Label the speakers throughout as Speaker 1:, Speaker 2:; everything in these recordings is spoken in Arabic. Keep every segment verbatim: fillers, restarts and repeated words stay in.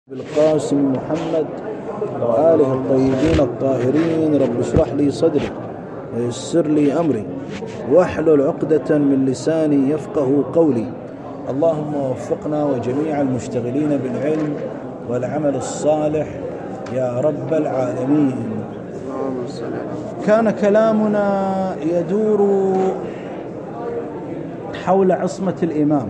Speaker 1: بالقاسم محمد وآله الطيبين الطاهرين. رب اشرح لي صدري ويسر لي أمري واحلل عقدة من لساني يفقه قولي. اللهم وفقنا وجميع المشتغلين بالعلم والعمل الصالح يا رب العالمين. كان كلامنا يدور حول عصمة الإمام،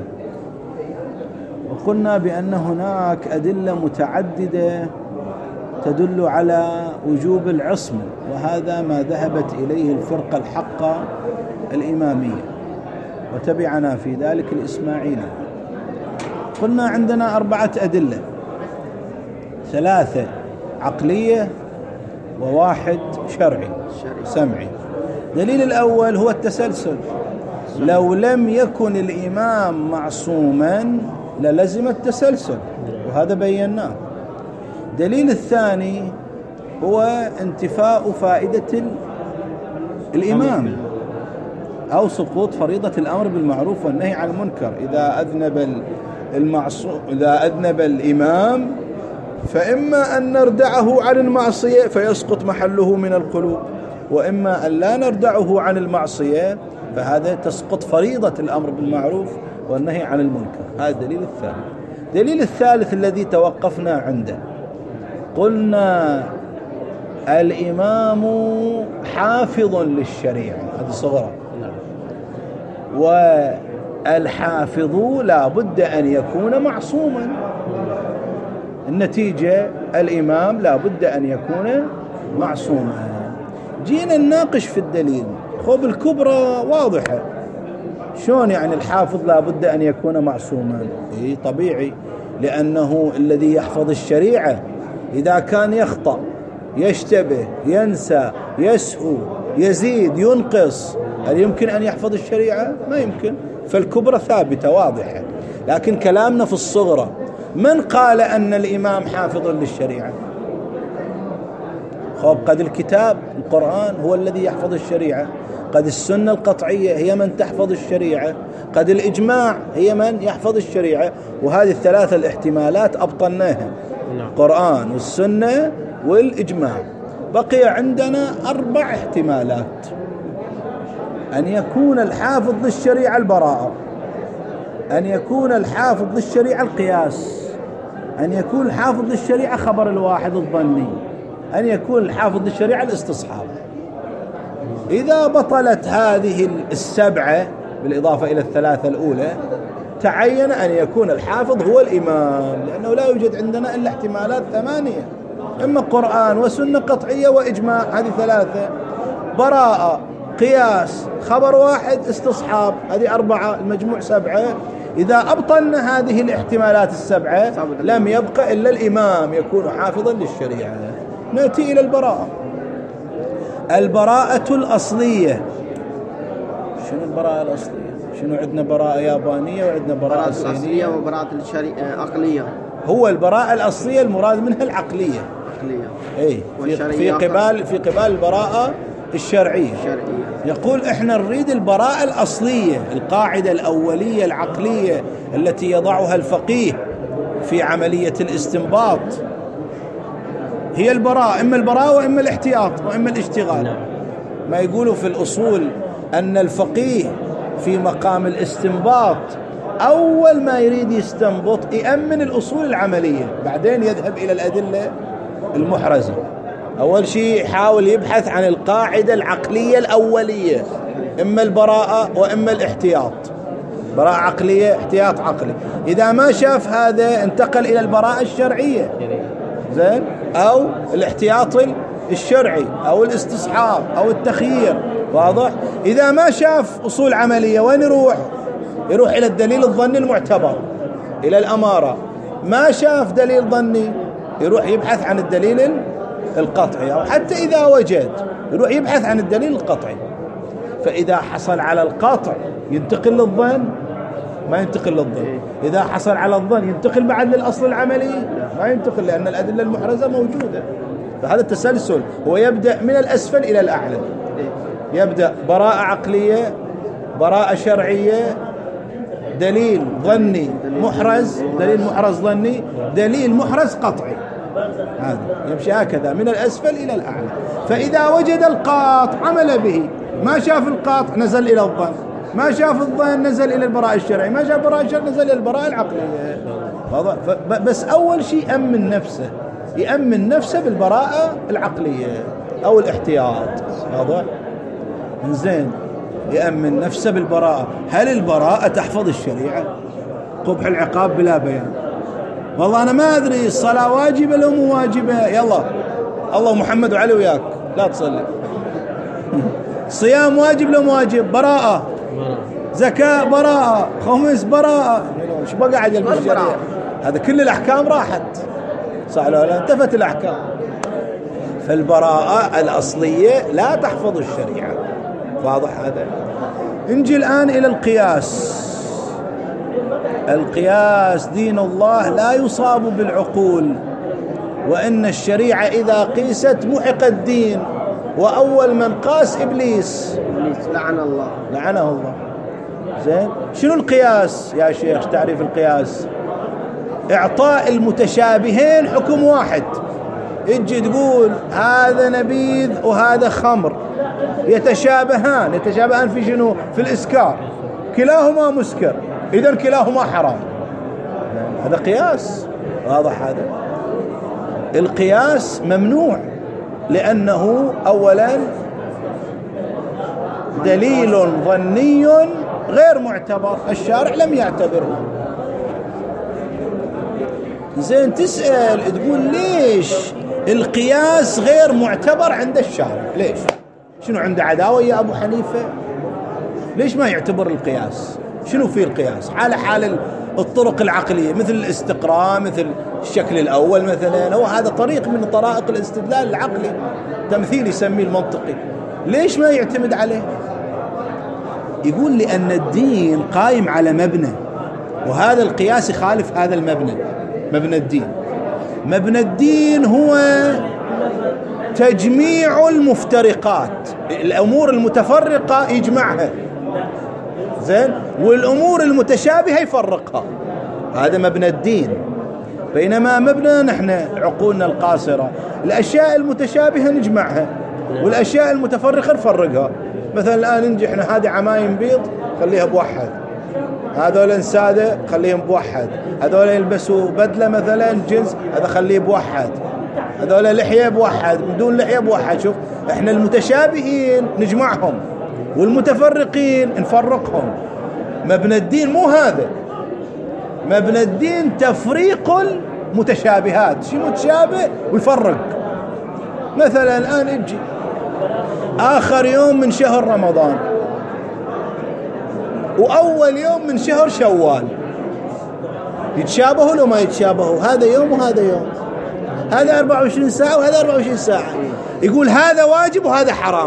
Speaker 1: وقلنا بأن هناك أدلة متعددة تدل على وجوب العصمة، وهذا ما ذهبت إليه الفرقة الحقة الإمامية، وتبعنا في ذلك الإسماعيلي. قلنا عندنا أربعة أدلة، ثلاثة عقلية وواحد شرعي سمعي. دليل الأول هو التسلسل، لو لم يكن الإمام معصوما للزم التسلسل، وهذا بيناه. دليل الثاني هو انتفاء فائدة الإمام أو سقوط فريضة الأمر بالمعروف والنهي عن المنكر. إذا أذنب المعصوم إذا أذنب الإمام فإما أن نردعه عن المعصية فيسقط محله من القلوب، وإما أن لا نردعه عن المعصية فهذا تسقط فريضة الأمر بالمعروف والنهي عن المنكر. هذا الدليل الثاني. دليل الثالث الذي توقفنا عنده، قلنا الإمام حافظ للشريعة، هذه صغرى، والحافظ لا بد أن يكون معصوما. النتيجة الإمام لا بد أن يكون معصوما. جينا نناقش في الدليل، خب الكبرى واضحة، شلون يعني الحافظ لا بد أن يكون معصوما؟ إيه طبيعي، لأنه الذي يحفظ الشريعة إذا كان يخطأ يشتبه ينسى يسهو يزيد ينقص، هل يمكن أن يحفظ الشريعة؟ ما يمكن. فالكبرى ثابتة واضحة، لكن كلامنا في الصغرى، من قال أن الإمام حافظ للشريعة؟ خب قد الكتاب القرآن هو الذي يحفظ الشريعة، قد السنة القطعية هي من تحفظ الشريعة، قد الإجماع هي من يحفظ الشريعة. وهذه الثلاثة الاحتمالات أبطلناها، القرآن والسنة والإجماع. بقي عندنا أربع احتمالات: أن يكون الحافظ للشريعة البراءة، أن يكون الحافظ للشريعة القياس، أن يكون الحافظ للشريعة خبر الواحد الظني، أن يكون الحافظ للشريعة الاستصحاب. إذا بطلت هذه السبعة بالإضافة إلى الثلاثة الأولى، تعين أن يكون الحافظ هو الإمام، لأنه لا يوجد عندنا إلا احتمالات ثمانية: إما قرآن وسنة قطعية وإجماع، هذه ثلاثة، براءة قياس خبر واحد استصحاب، هذه أربعة، المجموع سبعة. إذا أبطلنا هذه الاحتمالات السبعة لم يبقى إلا الإمام يكون حافظا للشريعة. نأتي إلى البراءة. البراءة الأصلية. شنو البراءة الأصلية؟ شنو عندنا؟ براءة يابانية وعندنا براءة صينية
Speaker 2: وبراءة الشريعة عقلية.
Speaker 1: هو البراءة الأصلية المراد منها العقلية،
Speaker 2: عقلية.
Speaker 1: أي في, في قبال في قبال البراءة الشرعية.
Speaker 2: الشرعية.
Speaker 1: يقول إحنا نريد البراءة الأصلية، القاعدة الأولية العقلية التي يضعها الفقيه في عملية الاستنباط هي البراءة، إما البراءة وإما الاحتياط وإما الاشتغال. ما يقولوا في الأصول أن الفقيه في مقام الاستنباط أول ما يريد يستنبط يأمن الأصول العملية، بعدين يذهب إلى الأدلة المحرزة. أول شيء يحاول يبحث عن القاعدة العقلية الأولية، إما البراءة وإما الاحتياط، براءة عقلية احتياط عقلي. إذا ما شاف هذا انتقل إلى البراءة الشرعية، زين، أو الاحتياط الشرعي أو الاستصحاب أو التخيير، واضح؟ إذا ما شاف أصول عملية وين يروح؟ يروح إلى الدليل الظني المعتبر، إلى الأمارة. ما شاف دليل ظني يروح يبحث عن الدليل القطعي، أو حتى إذا وجد يروح يبحث عن الدليل القطعي. فإذا حصل على القطع ينتقل للظن؟ ما ينتقل للظن. إذا حصل على الظن ينتقل بعد للأصل العملي؟ ما ينتقل، لأن الأدلة المحرزة موجودة. فهذا التسلسل هو يبدأ من الأسفل إلى الأعلى، يبدأ براءة عقلية، براءة شرعية، دليل ظني محرز، دليل محرز ظني، دليل محرز قطعي، هذا يمشي هكذا من الأسفل إلى الأعلى. فإذا وجد القاطع عمل به، ما شاف القاطع نزل إلى الظن، ما شاف الظن نزل إلى البراءة الشرعي، ما شاف البراءة الشرعي نزل إلى البراءة العقلية. بس أول شيء يأمن نفسه، يأمن نفسه بالبراءة العقلية أو الاحتياط. واضح؟ زين، يأمن نفسه بالبراءة. هل البراءة تحفظ الشريعة؟ قبح العقاب بلا بيان. والله أنا ما أدري الصلاة واجبة لو مو واجبة، يلا الله محمد وعلي وياك لا تصلي. صيام واجب لو مو واجب، براءة. زكاة براءة، خمس براءة، ايش بقى عجل بالشريعة؟ هذا كل الأحكام راحت، صح ولا لا؟ انتفت الأحكام. فالبراءة الأصلية لا تحفظ الشريعة. واضح هذا؟ نجي الآن إلى القياس. القياس دين الله لا يصاب بالعقول، وإن الشريعة إذا قيست محق الدين، وأول من قاس إبليس
Speaker 2: لعن الله
Speaker 1: لعنه الله. زين، شنو القياس يا شيخ؟ تعريف القياس إعطاء المتشابهين حكم واحد. يجي تقول هذا نبيذ وهذا خمر، يتشابهان، يتشابهان في شنو؟ في الإسكار، كلاهما مسكر، إذن كلاهما حرام. هذا قياس. واضح هذا؟ القياس ممنوع، لأنه أولا دليل ظني غير معتبر، الشارع لم يعتبره. زين، تسأل تقول ليش القياس غير معتبر عند الشارع؟ ليش؟ شنو عنده عداوة يا أبو حنيفة؟ ليش ما يعتبر القياس؟ شنو في القياس؟ على حال الطرق العقلية، مثل الاستقراء، مثل الشكل الأول مثلا، هو هذا طريق من طرائق الاستدلال العقلي، تمثيل يسميه المنطقي. ليش ما يعتمد عليه؟ يقول لأن الدين قائم على مبنى، وهذا القياس يخالف هذا المبنى، مبنى الدين. مبنى الدين هو تجميع المفترقات، الأمور المتفرقة يجمعها، زين، والأمور المتشابهة يفرقها، هذا مبنى الدين. بينما مبنى نحن عقولنا القاصرة، الأشياء المتشابهة نجمعها والأشياء المتفرقة نفرقها. مثلا الآن ننجي احنا هذه عمايم بيض خليها بوحد، هذول سادة خليهم بوحد، هذول يلبسوا بدلة مثلا جنس هذا خليه بوحد، هذول لحية بوحد، بدون لحية بوحد. شوف، احنا المتشابهين نجمعهم والمتفرقين نفرقهم. مبنى الدين مو هذا، مبنى الدين تفريق المتشابهات، شيء متشابه ويفرق. مثلا الآن اجي آخر يوم من شهر رمضان وأول يوم من شهر شوال، يتشابهوا لو ما يتشابهوا؟ هذا يوم وهذا يوم، هذا أربعة وعشرين ساعة وهذا أربعة وعشرين ساعة. يقول هذا واجب وهذا حرام،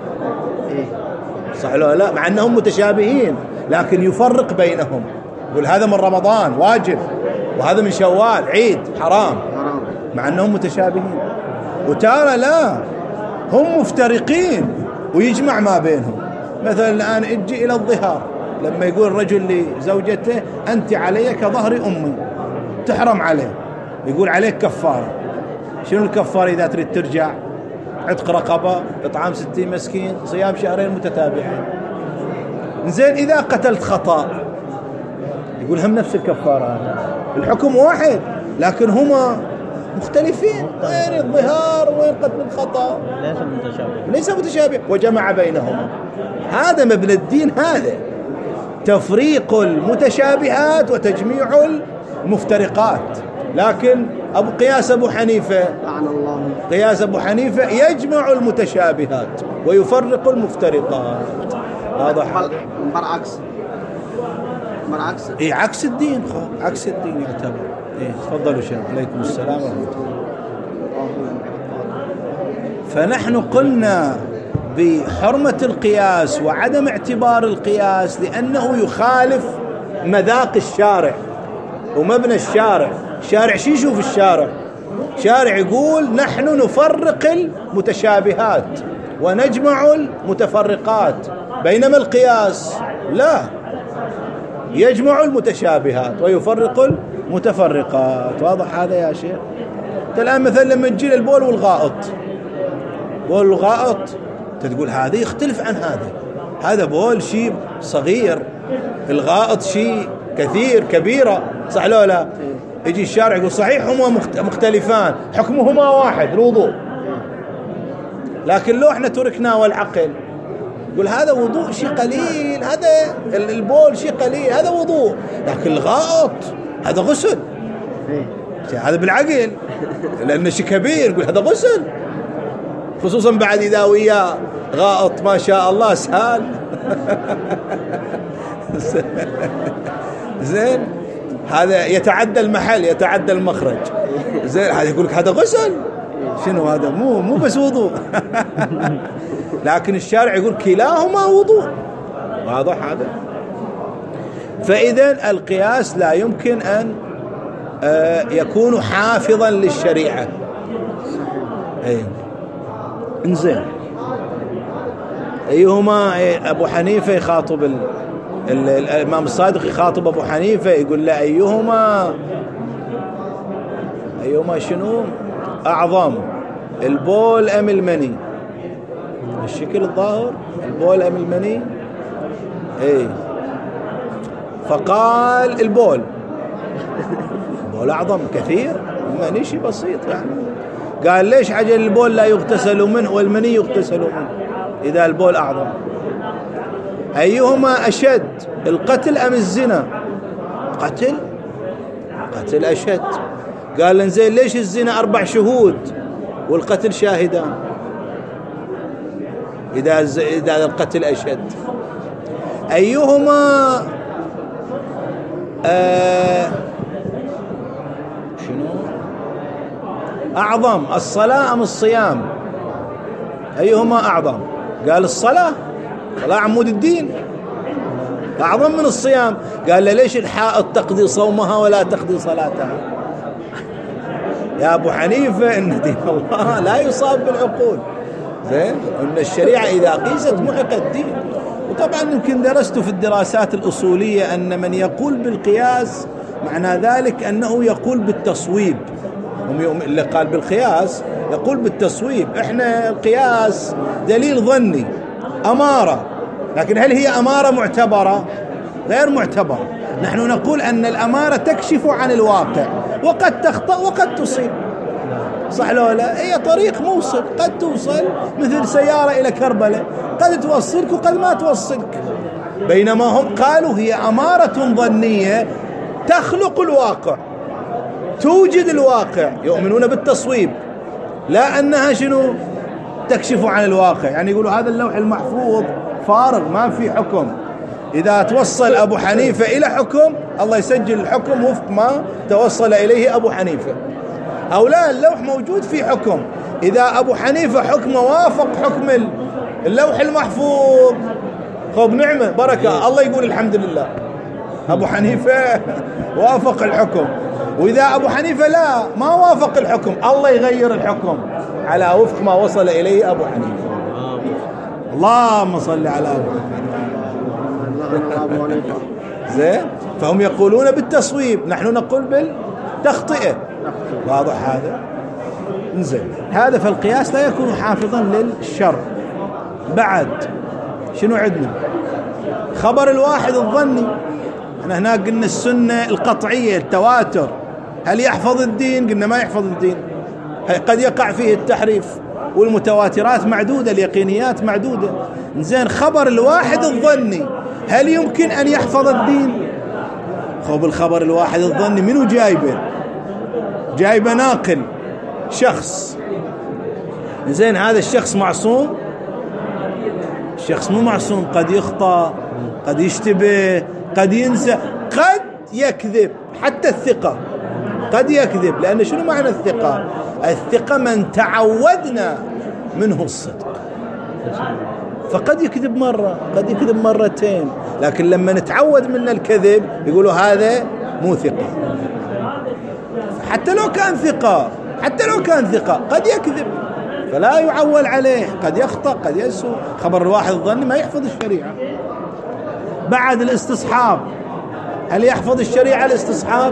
Speaker 1: صح لا لا؟ مع أنهم متشابهين لكن يفرق بينهم، يقول هذا من رمضان واجب وهذا من شوال عيد حرام، مع أنهم متشابهين. وترى لا، هم مفترقين ويجمع ما بينهم. مثلا الآن اجي إلى الظهار، لما يقول الرجل لزوجته أنت علي كظهر أمي، تحرم عليه، يقول عليك كفارة. شنو الكفارة إذا تريد ترجع؟ عتق رقبة، إطعام ستين مسكين، صيام شهرين متتابعين. زين، إذا قتلت خطأ يقول هم نفس الكفارة، الحكم واحد لكن هما مختلفين. وين الظهار وين قتل الخطأ؟
Speaker 2: ليس متشابه،
Speaker 1: ليس متشابه، وجمع بينهما. هذا مبنى الدين، هذا تفريق المتشابهات وتجميع المفترقات. لكن أبو قياس أبو حنيفة
Speaker 2: لعن الله،
Speaker 1: قياس أبو حنيفة يجمع المتشابهات ويفرق المفترقات. هذا
Speaker 2: بالعكس، بالعكس
Speaker 1: إيه، عكس الدين، خو عكس الدين يعتبر. إيه، تفضلوا شيخ. عليكم السلام ورحمة الله. فنحن قلنا بحرمة القياس وعدم اعتبار القياس لأنه يخالف مذاق الشارع ومبنى الشارع. الشارع شو يشوف؟ الشارع شارع يقول نحن نفرق المتشابهات ونجمع المتفرقات، بينما القياس لا، يجمع المتشابهات ويفرق متفرقات. واضح هذا يا شيخ؟ الآن مثلا لما تجي البول والغائط، بول والغائط تقول هذا يختلف عن هذا، هذا بول شيء صغير، الغائط شيء كثير كبيرة، صح لو لا؟ يجي الشارع يقول صحيح هما مختلفان حكمهما واحد الوضوء، لكن لو احنا تركناه والعقل يقول هذا وضوء شيء قليل، هذا البول شيء قليل، هذا وضوء، لكن الغائط هذا غسل، هذا بالعقل لأنه شيء كبير يقول هذا غسل، خصوصا بعد إذا وياه غائط ما شاء الله سهل. زين هذا يتعدى المحل يتعدى المخرج، زين هذا يقول لك هذا غسل، شنو هذا؟ مو مو بس وضوء. لكن الشارع يقول كلاهما وضوء. واضح هذا؟ فإذا القياس لا يمكن أن يكون حافظا للشريعة. أي انزين أيهما؟ أبو حنيفة يخاطب ال... ال... الإمام الصادق يخاطب أبو حنيفة يقول له أيهما أيهما شنو أعظم، البول أم المني؟ الشكل الظاهر البول أم المني؟ اي فقال البول، البول أعظم كثير، المني شيء بسيط يعني. قال ليش عجل البول لا يغتسل منه والمني يغتسل منه إذا البول أعظم؟ أيهما أشد، القتل أم الزنا؟ قتل، قتل أشد. قال انزين ليش الزنا أربع شهود والقتل شاهدان إذا إذا القتل أشد؟ أيهما آه شنو أعظم، الصلاة أم الصيام؟ أيهما أعظم؟ قال الصلاة، صلاة عمود الدين أعظم من الصيام. قال له ليش الحائض تقضي صومها ولا تقضي صلاتها؟ يا أبو حنيفة إن دين الله لا يصاب بالعقول، زين، إن الشريعة إذا قيست محق الدين. وطبعا يمكن درست في الدراسات الأصولية أن من يقول بالقياس معنى ذلك أنه يقول بالتصويب، اللي قال بالقياس يقول بالتصويب. إحنا القياس دليل ظني أمارة، لكن هل هي أمارة معتبرة؟ غير معتبرة. نحن نقول أن الأمارة تكشف عن الواقع، وقد تخطأ وقد تصيب، صح لو لا؟ هي طريق موصل، قد توصل مثل سيارة إلى كربلاء، قد توصلك وقد ما توصلك. بينما هم قالوا هي أمارة ظنية تخلق الواقع، توجد الواقع، يؤمنون بالتصويب، لا أنها شنو تكشف عن الواقع. يعني يقولوا هذا اللوح المحفوظ فارغ ما في حكم، إذا توصل أبو حنيفة إلى حكم الله يسجل الحكم وفق ما توصل إليه أبو حنيفة، أو لا اللوح موجود في حكم، إذا أبو حنيفة حكمه وافق حكم اللوح المحفوظ خب نعمة بركة، الله يقول الحمد لله أبو حنيفة وافق الحكم. وإذا أبو حنيفة لا ما وافق الحكم الله يغير الحكم على وفق ما وصل إليه أبو حنيفة. اللهم صل على أبو حنيفة. زين، فهم يقولون بالتصويب، نحن نقول بالتخطئة. واضح هذا؟ زين، هذا فالقياس لا يكون حافظا للشر. بعد شنو عندنا؟ خبر الواحد الظني. احنا هناك قلنا السنة القطعية التواتر، هل يحفظ الدين؟ قلنا ما يحفظ الدين، قد يقع فيه التحريف، والمتواترات معدودة، اليقينيات معدودة. زين، خبر الواحد الظني هل يمكن أن يحفظ الدين؟ خب الخبر الواحد الظني منو جايبه؟ جايبه ناقل شخص. زين، هذا الشخص معصوم؟ الشخص مو معصوم، قد يخطأ، قد يشتبه، قد ينسى، قد يكذب. حتى الثقة قد يكذب، لأن شنو معنى الثقة؟ الثقة من تعودنا منه الصدق، فقد يكذب مرة، قد يكذب مرتين، لكن لما نتعود من الكذب يقولوا هذا مو ثقة. حتى لو كان ثقة، حتى لو كان ثقة قد يكذب، فلا يعول عليه، قد يخطأ قد يسوء. خبر الواحد الظني ما يحفظ الشريعة. بعد الاستصحاب، هل يحفظ الشريعة الاستصحاب؟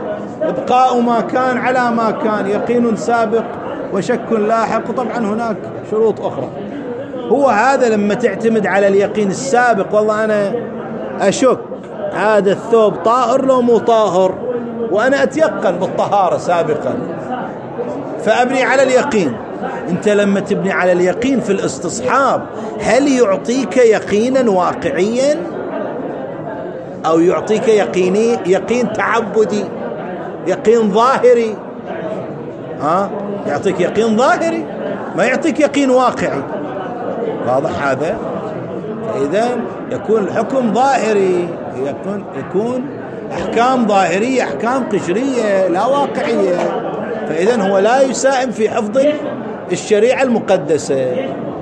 Speaker 1: إبقاء ما كان على ما كان، يقين سابق وشك لاحق، طبعا هناك شروط أخرى. هو هذا لما تعتمد على اليقين السابق، والله أنا أشك هذا الثوب طاهر لو مو طاهر، وأنا أتيقن بالطهارة سابقا فأبني على اليقين. أنت لما تبني على اليقين في الاستصحاب، هل يعطيك يقينا واقعيا أو يعطيك يقيني يقين تعبدي، يقين ظاهري؟ ها يعطيك يقين ظاهري، ما يعطيك يقين واقعي. واضح هذا؟ فإذا يكون الحكم ظاهري، يكون يكون أحكام ظاهرية، أحكام قشرية لا واقعية. فإذا هو لا يساهم في حفظ الشريعة المقدسة.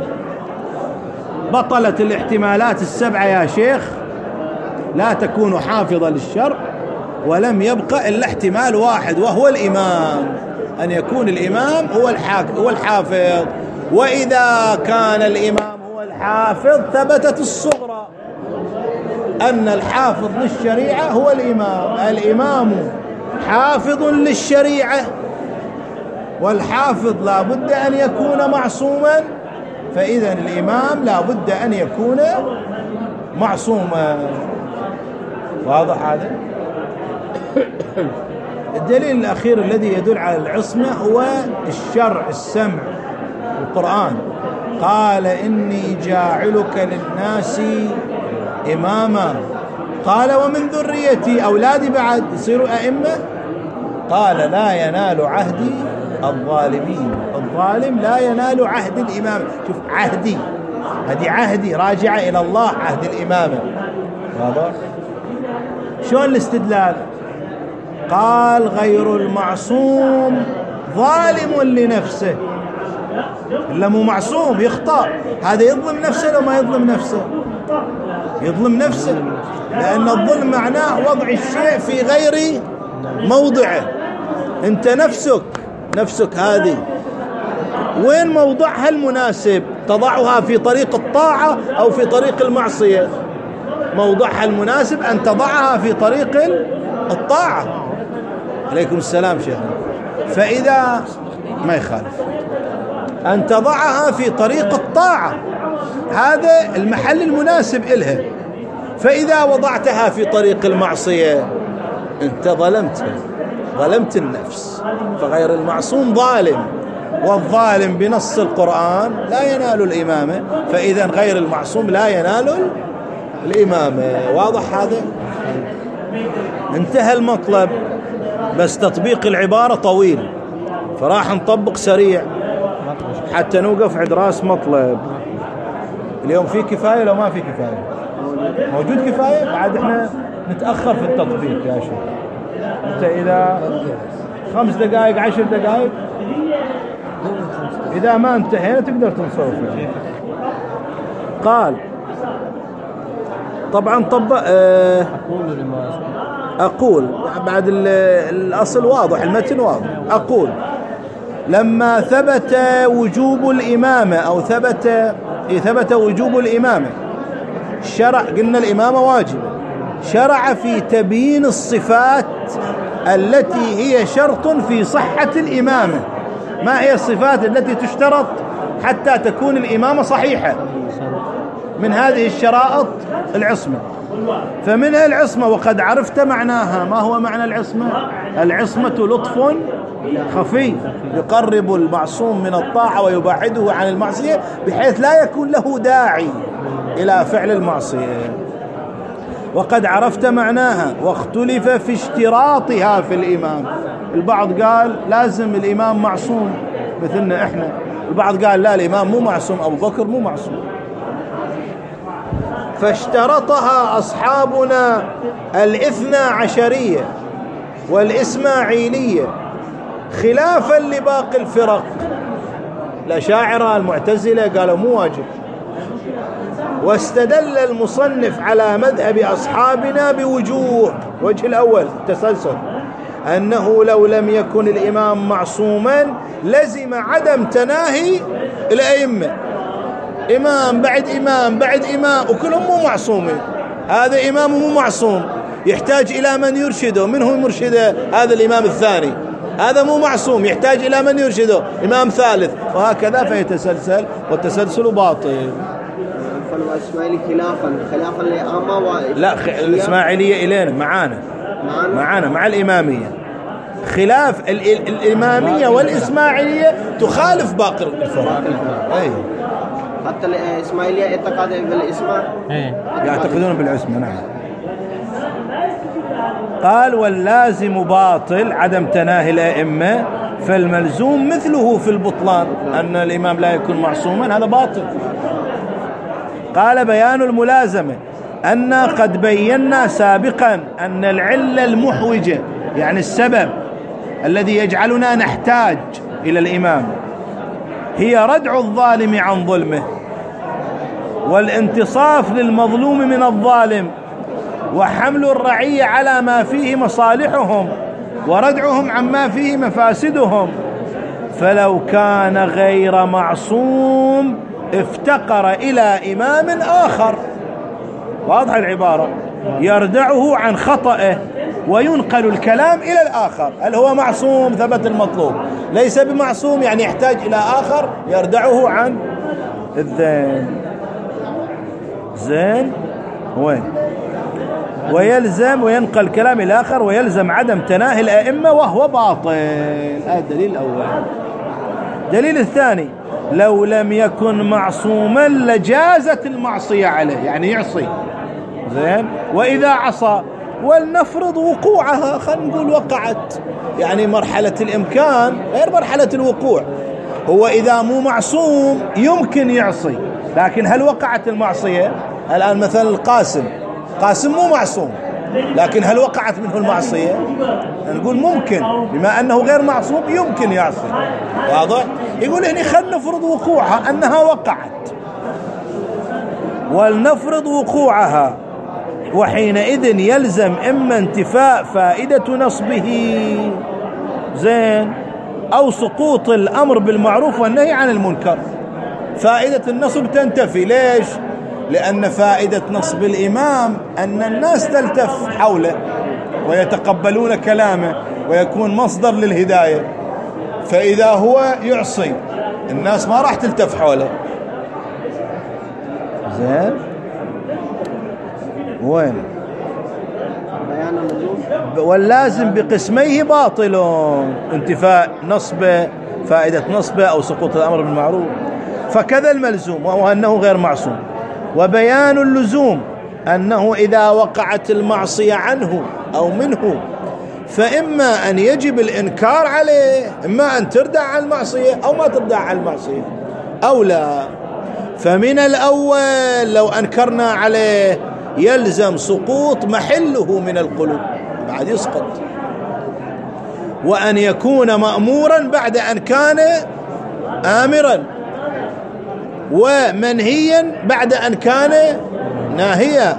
Speaker 1: بطلت الاحتمالات السبعة يا شيخ، لا تكون حافظا للشرع، ولم يبقى إلا احتمال واحد وهو الإمام، أن يكون الإمام هو الحاكم هو الحافظ. وإذا كان الإمام هو الحافظ ثبتت الصغرى، أن الحافظ للشريعة هو الإمام. الإمام حافظ للشريعة، والحافظ لا بد أن يكون معصوما، فإذا الإمام لا بد أن يكون معصوما. واضح هذا؟ الدليل الأخير الذي يدل على العصمة هو الشرع، السمع، القرآن. قال إني جاعلك للناس إماما، قال ومن ذريتي، أولادي بعد يصيروا أئمة؟ قال لا ينال عهدي الظالمين. الظالم لا ينال عهد الإمامة. شوف عهدي، هذه عهدي راجعة إلى الله، عهد الإمامة. واضح؟ شلون الاستدلال؟ قال غير المعصوم ظالم لنفسه. إلا مو معصوم يخطأ، هذا يظلم نفسه لو ما يظلم نفسه؟ يظلم نفسه، لأن الظلم معناه وضع الشيء في غير موضعه. أنت نفسك نفسك هذه وين موضعها المناسب؟ تضعها في طريق الطاعة أو في طريق المعصية؟ موضعها المناسب أن تضعها في طريق الطاعة. عليكم السلام شيخنا. فإذا ما يخالف أن تضعها في طريق الطاعة، هذا المحل المناسب إلها. فإذا وضعتها في طريق المعصية أنت ظلمتها، ظلمت النفس. فغير المعصوم ظالم، والظالم بنص القرآن لا ينال الإمامة، فإذا غير المعصوم لا ينال الإمامة. واضح هذا؟ انتهى المطلب، بس تطبيق العبارة طويل، فراح نطبق سريع حتى نوقف عند راس مطلب. اليوم في كفاية لو ما في كفاية؟ موجود كفاية؟ بعد احنا نتأخر في التطبيق يا شيخ. انت إذا خمس دقائق عشر دقائق إذا ما انتهينا تقدر تنصرف يعني. قال طبعا طبق اه أقول بعد الأصل واضح، المتن واضح. أقول لما ثبت وجوب الإمامة أو ثبت ثبت وجوب الإمامة، شرع، قلنا الإمامة واجبة، شرع في تبيين الصفات التي هي شرط في صحة الإمامة. ما هي الصفات التي تشترط حتى تكون الإمامة صحيحة؟ من هذه الشرائط العصمة، فمنها العصمة، وقد عرفت معناها. ما هو معنى العصمة؟ العصمة لطف خفي يقرب المعصوم من الطاعة ويبعده عن المعصية بحيث لا يكون له داعي إلى فعل المعصية. وقد عرفت معناها، واختلف في اشتراطها في الإمام. البعض قال لازم الإمام معصوم مثلنا إحنا، البعض قال لا الإمام مو معصوم، أبو بكر مو معصوم. فاشترطها أصحابنا الاثنى عشرية والإسماعيلية خلافا لباقي الفرق. الأشاعرة المعتزلة قالوا مو واجب. واستدل المصنف على مذهب أصحابنا بوجوه. وجه الأول التسلسل، أنه لو لم يكن الإمام معصوما لزم عدم تناهي الأئمة، إمام بعد إمام بعد إمام وكلهم مو معصومين. هذا إمام مو معصوم، يحتاج إلى من يرشده. من هو مرشده؟ هذا الإمام الثاني، هذا مو معصوم، يحتاج إلى من يرشده، إمام ثالث، وهكذا فيتسلسل، والتسلسل باطل.
Speaker 2: فالإسماعيلي خلافا خلافا لأما و...
Speaker 1: لا خ... الإسماعيلية إلينا معانا
Speaker 2: معانا
Speaker 1: معانا مع الإمامية. خلاف ال... ال... الإمامية والإسماعيلية تخالف باقي الفرق. أي
Speaker 2: حتى الإسماعيلية اعتقاد بالإسماء،
Speaker 1: يعتقدون بالعصمة. نعم. قال واللازم باطل عدم تناهي الأئمة، فالملزوم مثله في البطلان، أن الإمام لا يكون معصوما، هذا باطل. قال بيان الملازمة أن قد بينا سابقا أن العلة المحوجة، يعني السبب الذي يجعلنا نحتاج إلى الإمام، هي ردع الظالم عن ظلمه، والانتصاف للمظلوم من الظالم، وحمل الرعية على ما فيه مصالحهم، وردعهم عما فيه مفاسدهم. فلو كان غير معصوم افتقر إلى إمام آخر، واضح العبارة، يردعه عن خطئه وينقل الكلام إلى الآخر. هل هو معصوم؟ ثبت المطلوب. ليس بمعصوم يعني يحتاج إلى آخر يردعه عن الذين. زين وين؟ ويلزم وينقل كلام الآخر، ويلزم عدم تناهي الأئمة، وهو باطل. هذا الدليل الأول. دليل الثاني: لو لم يكن معصوما لجازت المعصية عليه، يعني يعصي. زين. وإذا عصى ولنفرض وقوعها، خلينا نقول وقعت، يعني مرحلة الإمكان غير مرحلة الوقوع. هو إذا مو معصوم يمكن يعصي، لكن هل وقعت المعصية؟ الآن مثلا القاسم، قاسم مو معصوم، لكن هل وقعت منه المعصية؟ نقول ممكن، بما أنه غير معصوم يمكن يعصي. واضح؟ يقول هنا خلنا نفرض وقوعها أنها وقعت، ولنفرض وقوعها، وحينئذ يلزم إما انتفاء فائدة نصبه، زين، أو سقوط الأمر بالمعروف والنهي عن المنكر. فائدة النصب تنتفي. ليش؟ لأن فائدة نصب الإمام أن الناس تلتف حوله ويتقبلون كلامه ويكون مصدر للهداية، فإذا هو يعصي الناس ما راح تلتف حوله. زين. وين؟ واللازم بقسميه باطل: انتفاء نصبه، فائدة نصبه، أو سقوط الأمر بالمعروف. فكذا الملزوم، وهو أنه غير معصوم. وبيان اللزوم أنه إذا وقعت المعصية عنه أو منه، فإما أن يجب الإنكار عليه، إما أن تردع عن المعصية أو ما تردع عن المعصية، أو لا. فمن الأول لو أنكرنا عليه يلزم سقوط محله من القلوب، بعد يسقط، وأن يكون مأمورا بعد أن كان آمرا، ومنهيا بعد أن كان ناهيا،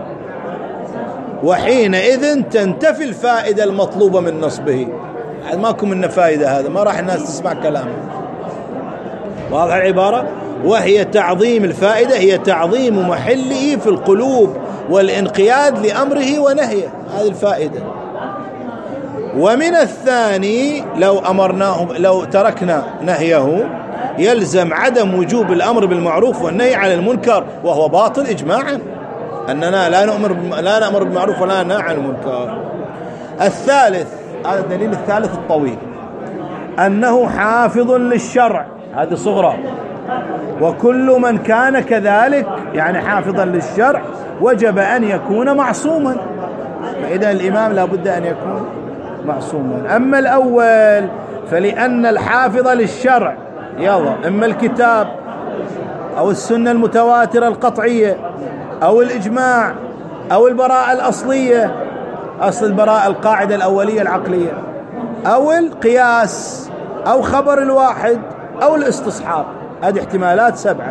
Speaker 1: وحينئذ تنتفي الفائدة المطلوبة من نصبه. ماكو منه فائدة، هذا ما راح الناس تسمع كلامه. واضح العبارة؟ وهي تعظيم الفائدة، هي تعظيم محله في القلوب والانقياد لأمره ونهيه، هذه الفائدة. ومن الثاني لو أمرناه لو تركنا نهيه يلزم عدم وجوب الأمر بالمعروف والنهي عن المنكر، وهو باطل إجماعا، أننا لا نأمر لا نأمر بالمعروف ولا ننهى عن المنكر. الثالث، هذا الدليل الثالث الطويل، أنه حافظ للشرع، هذه صغرى، وكل من كان كذلك يعني حافظا للشرع وجب أن يكون معصوما، فإذا الإمام لا بد أن يكون معصوما. أما الأول فلأن الحافظ للشرع يلا إما الكتاب أو السنة المتواترة القطعية أو الإجماع أو البراءة الأصلية، أصل البراءة القاعدة الأولية العقلية، أو القياس أو خبر الواحد أو الاستصحاب، هذه احتمالات سبعة.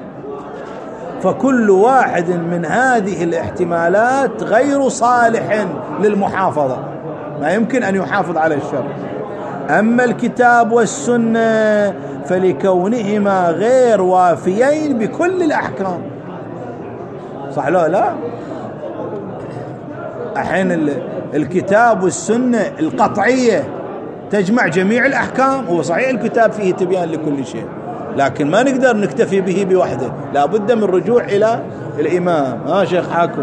Speaker 1: فكل واحد من هذه الاحتمالات غير صالح للمحافظة، ما يمكن أن يحافظ على الشرع. أما الكتاب والسنة فلكونهما غير وافيين بكل الأحكام. صح لا لا؟ الحين الكتاب والسنة القطعية تجمع جميع الأحكام. هو صحيح الكتاب فيه تبيان لكل شيء، لكن ما نقدر نكتفي به بوحده، لا بد من الرجوع إلى الإمام. ها شيخ حاكم؟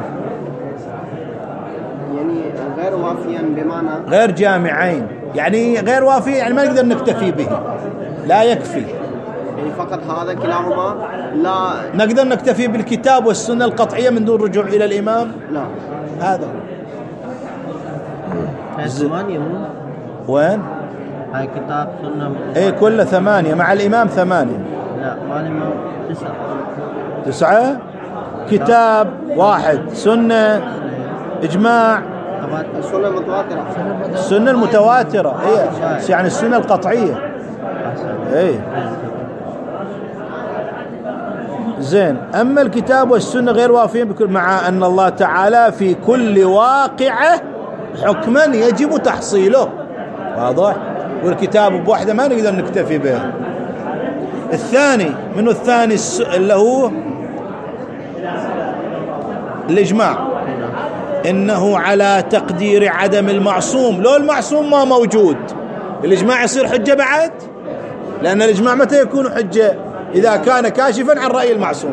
Speaker 2: يعني غير وافيا بمعنى
Speaker 1: غير جامعين، يعني غير وافي، يعني ما نقدر نكتفي به، لا يكفي.
Speaker 2: يعني فقط هذا كلاهما لا
Speaker 1: نقدر نكتفي بالكتاب والسنة القطعية من دون رجوع إلى الإمام؟
Speaker 2: لا.
Speaker 1: هذا
Speaker 2: ثمانية مو؟
Speaker 1: وين؟
Speaker 2: هاي كتاب سنة
Speaker 1: ايه كله ثمانية، مع الإمام ثمانية.
Speaker 2: لا مع الإمام تسعة.
Speaker 1: تسعة؟ كتاب واحد، سنة، إجماع.
Speaker 2: السنة المتواترة.
Speaker 1: السنة المتواترة ايه، يعني السنة القطعية. ايه زين. أما الكتاب والسنة غير وافيين بكل، مع أن الله تعالى في كل واقعة حكما يجب تحصيله، واضح؟ والكتاب بوحده ما نقدر نكتفي به. الثاني منه الثاني اللي هو الإجماع، إنه على تقدير عدم المعصوم. لو المعصوم ما موجود الإجماع يصير حجة بعد، لأن الإجماع متى يكون حجة؟ إذا كان كاشفا عن رأي المعصوم.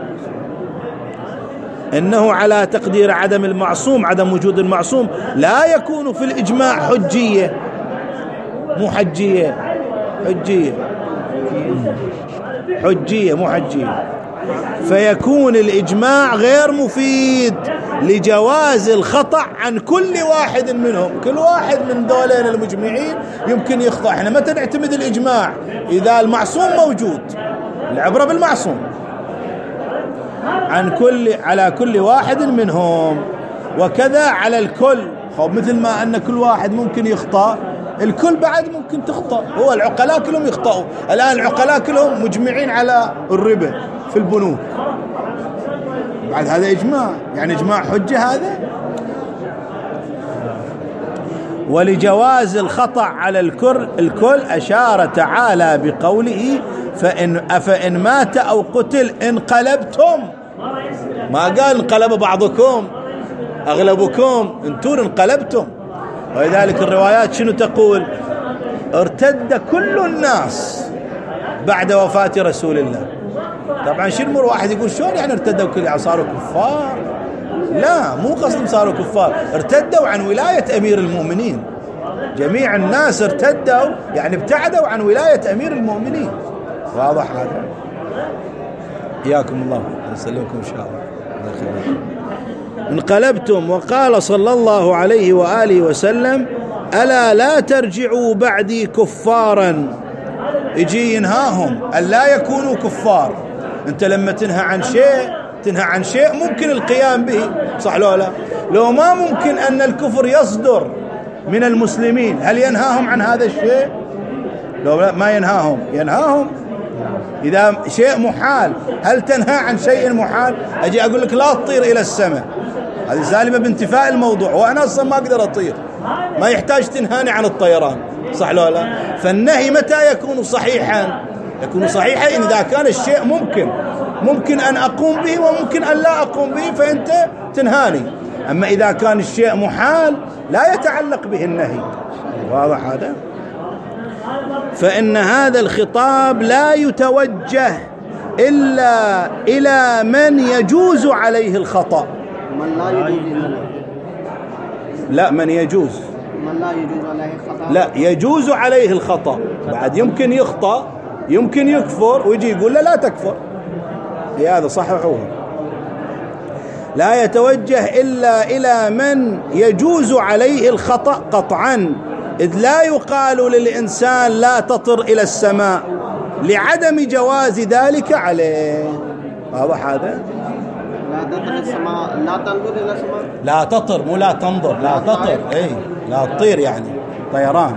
Speaker 1: إنه على تقدير عدم المعصوم، عدم وجود المعصوم لا يكون في الإجماع حجية، مو حجية، حجية حجية مو حجية. فيكون الإجماع غير مفيد لجواز الخطأ عن كل واحد منهم. كل واحد من دولين المجمعين يمكن يخطأ. احنا متى نعتمد الإجماع؟ إذا المعصوم موجود، العبرة بالمعصوم. عن كل على كل واحد منهم، وكذا على الكل. خب مثل ما أن كل واحد ممكن يخطأ، الكل بعد ممكن تخطأ. هو العقلاء كلهم يخطئوا الآن، العقلاء كلهم مجمعين على الربا في البنوك، بعد هذا إجماع، يعني إجماع حجة هذا. ولجواز الخطأ على الكل الكل أشار تعالى بقوله فإن أفإن مات أو قتل انقلبتم. ما قال انقلب بعضكم أغلبكم، انتم انقلبتم. ولذلك الروايات شنو تقول؟ ارتد كل الناس بعد وفاة رسول الله. طبعا شنو مر واحد يقول شلون يعني ارتدوا كل، يعني صاروا كفار؟ لا، مو قصدهم صاروا كفار، ارتدوا عن ولاية أمير المؤمنين. جميع الناس ارتدوا يعني ابتعدوا عن ولاية أمير المؤمنين. واضح هذا؟ حياكم الله، نسلمكم إن شاء الله. انقلبتم. وقال صلى الله عليه وآله وسلم ألا لا ترجعوا بعدي كفارا. يجي ينهاهم أن لا يكونوا كفار. أنت لما تنهى عن شيء تنهى عن شيء ممكن القيام به، صح لو لا؟ لو ما ممكن أن الكفر يصدر من المسلمين، هل ينهاهم عن هذا الشيء؟ لو لا ما ينهاهم، ينهاهم إذا شيء محال. هل تنهى عن شيء محال؟ أجي أقول لك لا تطير إلى السماء، هذه سالمة بانتفاء الموضوع، وأنا أصلا ما أقدر أطير، ما يحتاج تنهاني عن الطيران، صح لو لا؟ فالنهي متى يكون صحيحا؟ يكون صحيحا إذا كان الشيء ممكن ممكن أن أقوم به وممكن أن لا أقوم به، فأنت تنهاني. أما إذا كان الشيء محال لا يتعلق به النهي. واضح هذا؟ فإن هذا الخطاب لا يتوجه إلا إلى من يجوز عليه الخطأ.
Speaker 2: من لا يجوز،
Speaker 1: لا من يجوز،
Speaker 2: من لا يجوز عليه الخطأ،
Speaker 1: لا يجوز عليه الخطأ. بعد يمكن يخطأ، يمكن يكفر، ويجي يقول له لا تكفر. هذا صححوه. لا يتوجه إلا إلى من يجوز عليه الخطأ قطعا، إذ لا يقال للإنسان لا تطر إلى السماء لعدم جواز ذلك عليه. واضح هذا؟
Speaker 2: لا تطر السماء، لا تنظر إلى السماء،
Speaker 1: لا تطر، مو لا تنظر، لا تطر، اي لا تطير يعني طيران.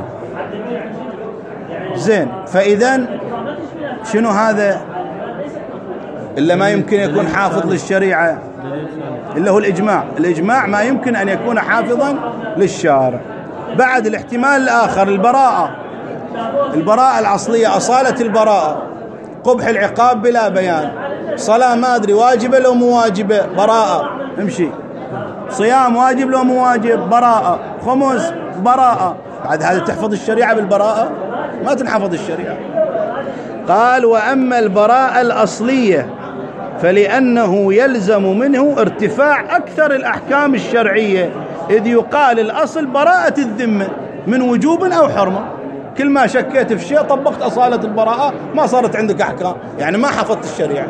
Speaker 1: زين. فإذا شنو هذا إلا ما يمكن يكون حافظ للشريعة، إلا هو الإجماع. الإجماع ما يمكن أن يكون حافظا للشارع. بعد الاحتمال الآخر البراءة، البراءة الأصلية، أصالة البراءة، قبح العقاب بلا بيان، صلاة ما أدري واجبة لو مو واجبة، براءة، امشي. صيام واجب لو مو واجب؟ براءة. خمس براءة. بعد هذا تحفظ الشريعة بالبراءة؟ ما تنحفظ الشريعة. قال وأما البراءة الأصلية فلأنه يلزم منه ارتفاع أكثر الأحكام الشرعية، إذ يقال الأصل براءة الذمة من وجوب أو حرمة. كل ما شكيت في شيء طبقت أصالة البراءة، ما صارت عندك أحكام، يعني ما حفظت الشريعة.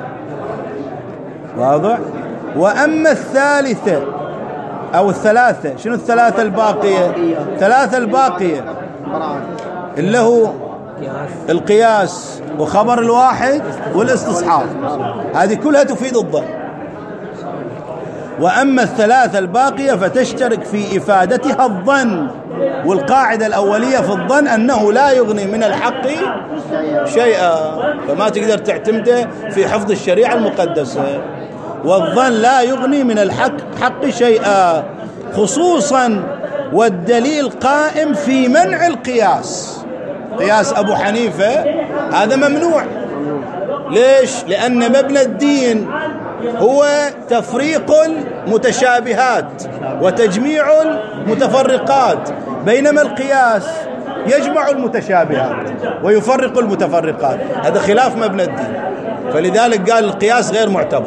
Speaker 1: واضح؟ وأما الثالثة أو الثلاثة، شنو الثلاثة الباقية؟ ثلاثة الباقية اللي هو القياس وخبر الواحد والاستصحاب، هذه كلها تفيد الظن. وأما الثلاثة الباقية فتشترك في إفادتها الظن، والقاعدة الأولية في الظن أنه لا يغني من الحق شيئا، فما تقدر تعتمده في حفظ الشريعة المقدسة. والظن لا يغني من الحق حق شيئا، خصوصا والدليل قائم في منع القياس. قياس أبو حنيفة هذا ممنوع. ليش؟ لأن مبنى الدين هو تفريق المتشابهات وتجميع المتفرقات، بينما القياس يجمع المتشابهات ويفرق المتفرقات. هذا خلاف مبنى الدين، فلذلك قال القياس غير معتبر.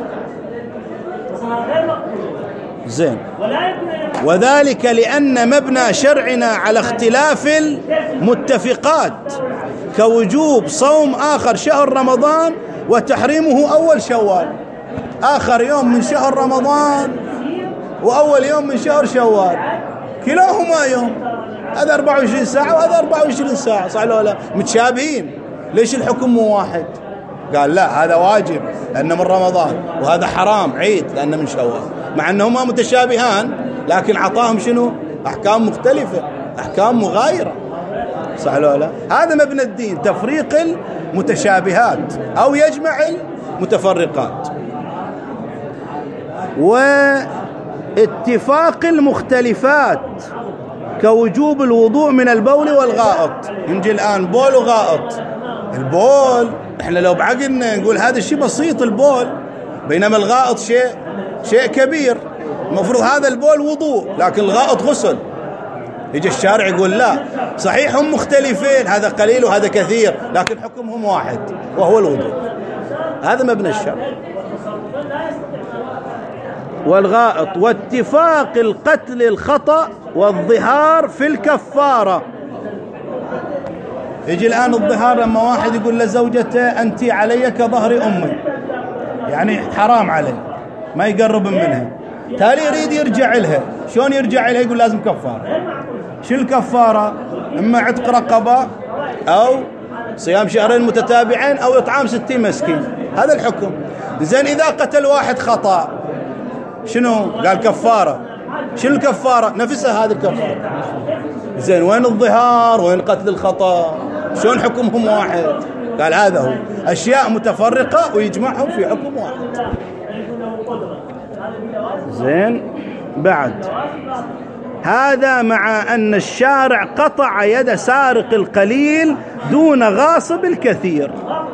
Speaker 1: زين. وذلك لأن مبنى شرعنا على اختلاف المتفقات، كوجوب صوم آخر شهر رمضان وتحريمه أول شوال. آخر يوم من شهر رمضان وأول يوم من شهر شوال كلاهما يوم، هذا أربعة وعشرين ساعة وهذا أربعة وعشرين ساعة، صح ولا لا؟ متشابهين، ليش الحكم مو واحد؟ قال لا، هذا واجب لأنه من رمضان، وهذا حرام عيد لأنه من شوال، مع أنهما متشابهان لكن عطاهم شنو؟ أحكام مختلفة، أحكام مغايرة، صح ولا لا؟ هذا مبنى الدين، تفريق المتشابهات أو يجمع المتفرقات. واتفاق المختلفات كوجوب الوضوء من البول والغائط. نجي الآن بول وغائط. البول احنا لو بعقلنا نقول هذا الشيء بسيط البول، بينما الغائط شيء شيء كبير. المفروض هذا البول وضوء لكن الغائط غسل. يجي الشارع يقول لا، صحيح هم مختلفين، هذا قليل وهذا كثير، لكن حكمهم واحد وهو الوضوء. هذا مبنى الشرع. والغائط. واتفاق القتل الخطأ والظهار في الكفارة. يجي الآن الظهار لما واحد يقول لزوجته أنت علي كظهر أمي، يعني حرام عليه ما يقرب منها، تالي يريد يرجع لها. شلون يرجع لها؟ يقول لازم كفارة. شو الكفارة؟ إما عتق رقبة أو صيام شهرين متتابعين أو إطعام ستين مسكين، هذا الحكم. زين إذا قتل واحد خطأ شنو؟ قال كفارة. شنو الكفارة؟ نفسها هذه الكفارة. زين وين الظهار؟ وين قتل الخطأ؟ شلون حكمهم واحد؟ قال هذا هو، أشياء متفرقة ويجمعهم في حكم واحد. زين. بعد هذا مع أن الشارع قطع يد سارق القليل دون غاصب الكثير.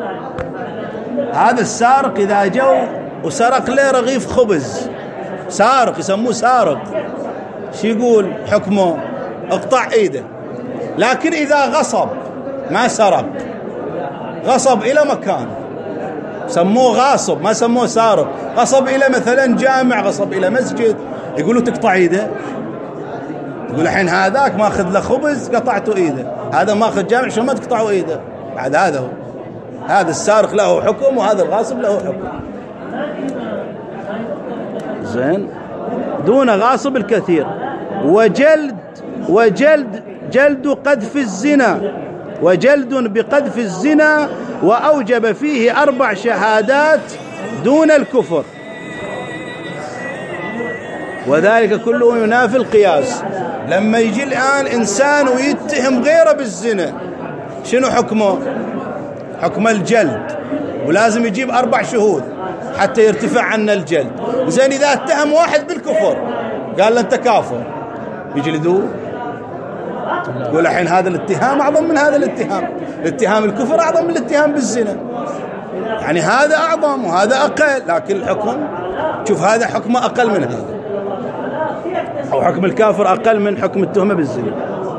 Speaker 1: هذا السارق إذا جو وسرق له رغيف خبز، سارق يسموه سارق، شو يقول حكمه؟ اقطع ايده. لكن إذا غصب ما سرق، غصب إلى مكان سموه غاصب، ما سموه سارق. غصب إلى مثلا جامع، غصب إلى مسجد، يقولوا تقطع ايده. يقول الحين هذاك ماخذ له خبز قطعته ايده، هذا ماخذ جامع شو ما تقطعوا ايده. بعد هذا هو، هذا السارق له حكم وهذا الغاصب له حكم. زين. دون غاصب الكثير. وجلد وجلد جلد قذف الزنا، وجلد بقذف الزنا وأوجب فيه أربع شهادات دون الكفر، وذلك كله ينافي القياس. لما يجي الآن إنسان ويتهم غيره بالزنا شنو حكمه؟ حكم الجلد، ولازم يجيب أربع شهود حتى يرتفع عنا الجلد. زين إذا اتهم واحد بالكفر قال له أنت كافر، يجلدوه. يقول الحين هذا الاتهام أعظم من هذا الاتهام، الاتهام الكفر أعظم من الاتهام بالزنا، يعني هذا أعظم وهذا أقل، لكن الحكم شوف هذا حكمه أقل من هذا. أو حكم الكافر أقل من حكم التهمة بالزنا.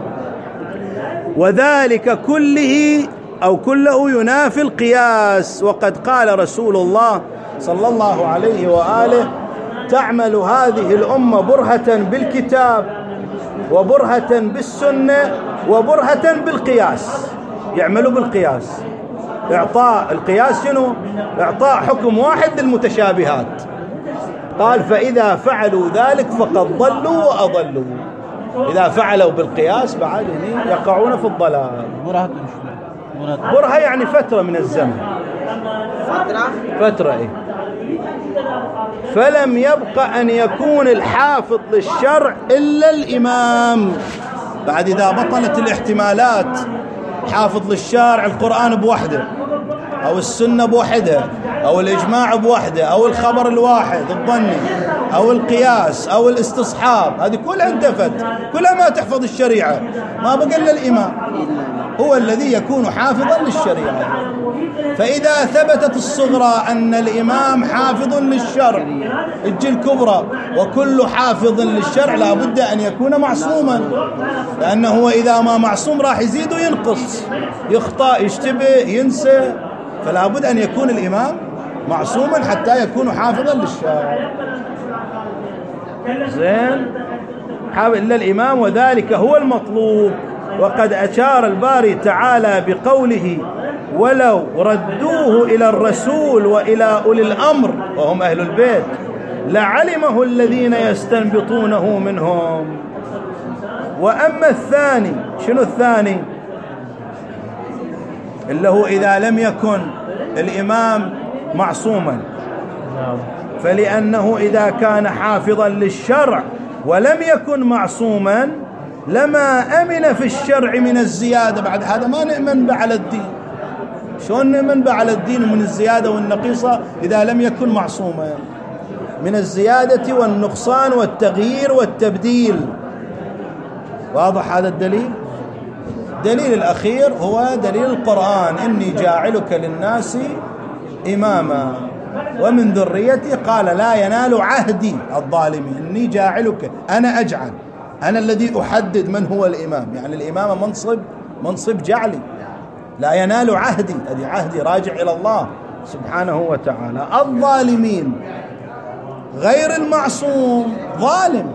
Speaker 1: وذلك كله أو كله ينافي القياس. وقد قال رسول الله صلى الله عليه وآله: تعمل هذه الأمة برهة بالكتاب وبرهة بالسنة وبرهة بالقياس. يعملوا بالقياس. إعطاء القياس شنو؟ إعطاء حكم واحد للمتشابهات. قال: فإذا فعلوا ذلك فقد ضلوا وأضلوا. إذا فعلوا بالقياس بعد يقعون في الضلال. برهة يعني فترة من الزمن.
Speaker 2: فترة
Speaker 1: فترة إيه؟ فلم يبق أن يكون الحافظ للشرع إلا الإمام. بعد إذا بطلت الاحتمالات، حافظ للشرع القرآن بوحده أو السنة بوحدها أو الإجماع بوحده أو الخبر الواحد الظني أو القياس أو الاستصحاب، هذه كلها انتفت، كلها ما تحفظ الشريعة، ما بقى إلا الإمام هو الذي يكون حافظا للشريعة. فإذا ثبتت الصغرى أن الإمام حافظ للشرع، الجي الكبرى وكل حافظ للشرع لا بد أن يكون معصوما، لأنه إذا ما معصوم راح يزيد وينقص، يخطأ يشتبه ينسى، فلا بد أن يكون الإمام معصوما حتى يكون حافظا للشرع. زين، حافظ إلا الإمام، وذلك هو المطلوب. وقد أشار الباري تعالى بقوله: ولو ردوه إلى الرسول وإلى أولي الأمر وهم أهل البيت لعلمه الذين يستنبطونه منهم. وأما الثاني، شنو الثاني؟ اللي هو إذا لم يكن الإمام معصوما، فلأنه إذا كان حافظا للشرع ولم يكن معصوما لما أمن في الشرع من الزيادة. بعد هذا ما نأمن به على الدين. شلون نأمن به على الدين من الزيادة والنقيصة إذا لم يكن معصوما؟ من الزيادة والنقصان والتغيير والتبديل. واضح هذا الدليل؟ الدليل الأخير هو دليل القرآن: إني جاعلك للناس إماما ومن ذريتي، قال: لا ينال عهدي الظالمين. إني جاعلك، أنا أجعل، أنا الذي أحدد من هو الإمام. يعني الإمامة منصب منصب جعلي. لا ينال عهدي، هذه عهدي راجع إلى الله سبحانه وتعالى. الظالمين غير المعصوم ظالم،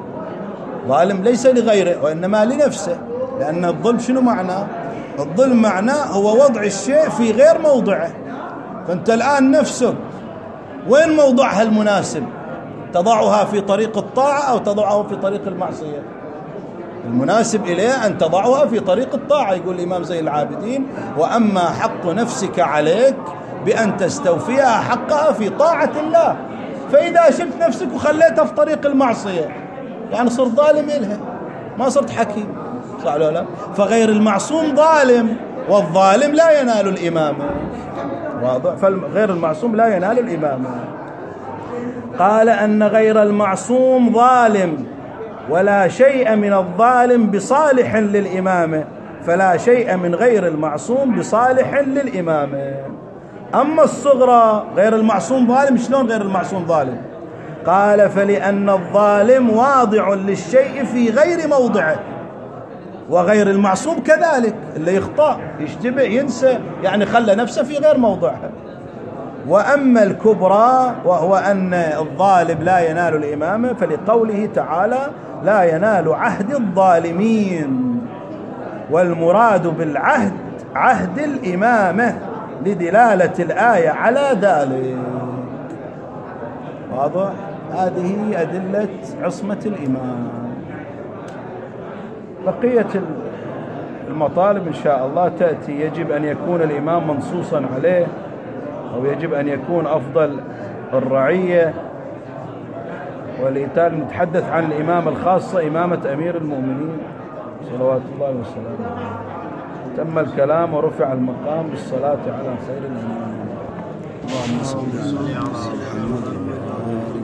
Speaker 1: ظالم ليس لغيره وإنما لنفسه، لأن الظلم شنو معناه؟ الظلم معناه هو وضع الشيء في غير موضعه. فأنت الآن نفسك وين موضعها المناسب؟ تضعها في طريق الطاعة أو تضعها في طريق المعصية؟ المناسب إليه أن تضعها في طريق الطاعة. يقول الإمام زين العابدين: وأما حق نفسك عليك بأن تستوفيها حقها في طاعة الله. فإذا شلت نفسك وخليتها في طريق المعصية يعني صرت ظالم إلها، ما صرت حكيم، صح ولا لا؟ فغير المعصوم ظالم، والظالم لا ينال الإمامة. واضح؟ فغير المعصوم لا ينال الإمامة. قال أن غير المعصوم ظالم، ولا شيء من الظالم بصالح للإمامة، فلا شيء من غير المعصوم بصالح للإمامة. أما الصغرى غير المعصوم ظالم. شلون غير المعصوم ظالم؟ قال: فلأن الظالم واضع للشيء في غير موضعه، وغير المعصوم كذلك، اللي يخطأ يشتبه ينسى، يعني خلى نفسه في غير موضعها. وأما الكبرى وهو أن الظالم لا ينال الإمامة، فلقوله تعالى: لا ينال عهد الظالمين. والمراد بالعهد عهد الإمامة لدلالة الآية على ذلك. واضح؟ هذه أدلة عصمة الإمام. بقية المطالب إن شاء الله تأتي. يجب أن يكون الإمام منصوصا عليه، أو يجب أن يكون أفضل الرعية. ولذلك نتحدث عن الإمامة الخاصة، إمامة أمير المؤمنين صلوات الله وسلامه عليه. تم الكلام ورفع المقام بالصلاة على خير الأنام. اللهم صل على محمد.